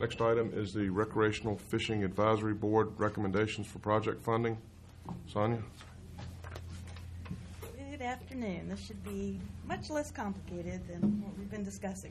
Next item is the Recreational Fishing Advisory Board recommendations for project funding. Sonia? Good afternoon. This should be much less complicated than what we've been discussing.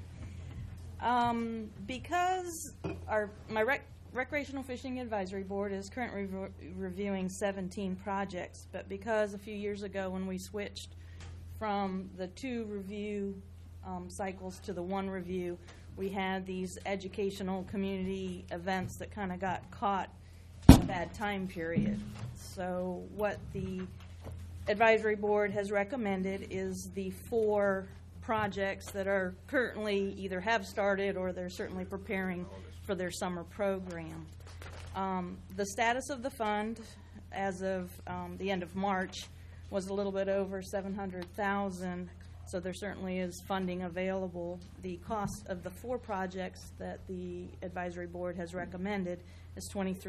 Because my Recreational Fishing Advisory Board is currently reviewing 17 projects, but because a few years ago when we switched from the 2 review cycles to the 1 review, we had these educational community events that kind of got caught in a bad time period. So what the advisory board has recommended is the 4 projects that are currently either have started or they're certainly preparing for their summer program. The status of the fund as of the end of March was a little bit over $700,000, so there certainly is funding available. The cost of the 4 projects that the advisory board has recommended is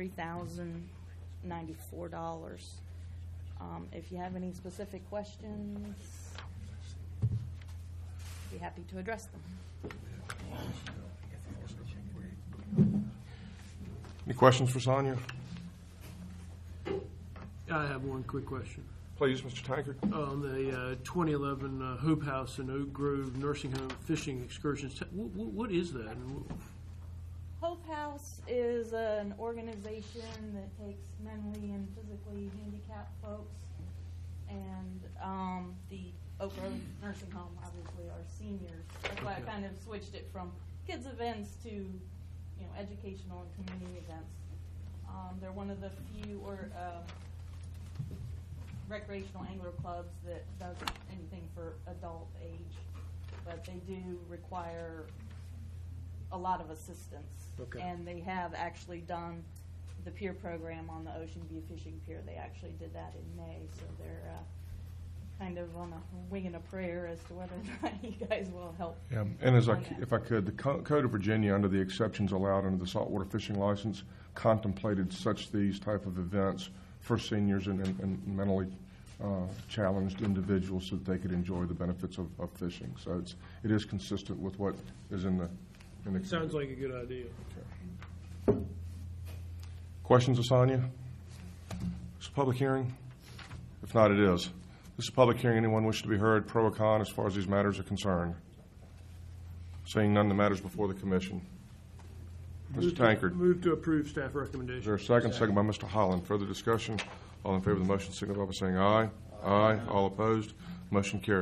$23,094. If you have any specific questions, I'd be happy to address them. Any questions for Sonia? I have one quick question. Please, Mr. Tankard. On the 2011 Hope House and Oak Grove Nursing Home fishing excursions, what is that? Hope House is an organization that takes mentally and physically handicapped folks, and the Oak Grove Nursing Home obviously are seniors. That's why I kind of switched it from kids events to educational and community events. They're one of the few recreational angler clubs that does anything for adult age, but they do require a lot of assistance. Okay. And they have actually done the pier program on the Ocean View Fishing Pier. They actually did that in May, so they're kind of on a wing and a prayer as to whether or not you guys will help. Yeah, and if I could, the Code of Virginia, under the exceptions allowed under the saltwater fishing license, contemplated these type of events for seniors and mentally challenged individuals so that they could enjoy the benefits of fishing. So it is consistent with what is in the Sounds like a good idea. Okay. Questions of Sonia? It's a public hearing? If not, it is. This is a public hearing. Anyone wish to be heard, pro or con, as far as these matters are concerned? Seeing none, the matters before the commission. Mr. Tankard. Move to approve staff recommendation. Is there a second? Second by Mr. Holland. Further discussion? All in favor of the motion signify by saying aye. Aye. All opposed? Motion carries.